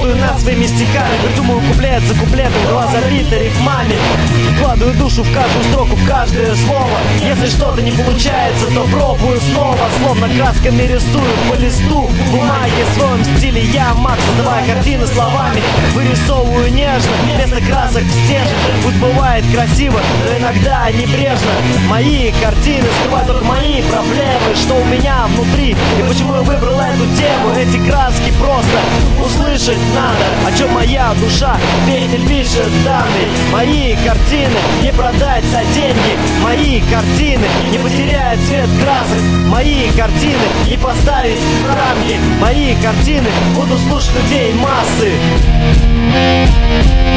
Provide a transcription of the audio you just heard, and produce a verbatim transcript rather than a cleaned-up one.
рисую над своими стихами, придумываю куплет за куплетом, глаза биты рифмами. Вкладываю душу в каждую строку, в каждое слово. Если что-то не получается, то пробую снова. Словно красками рисую по листу бумаги. В своем стиле я маг, создавая картины словами. Вырисовываю нежно, вместо красок стержень. Пусть бывает красиво, но иногда небрежно. Мои картины скрывают только мои проблемы, что у меня внутри и почему я выбрал эту тему. Эти краски просто услышать надо, о чем моя душа песни пишет данные. Мои картины не продать за деньги, мои картины не потеряют цвет красок, мои картины не поставить в рамки, мои картины будут слушать людей массы.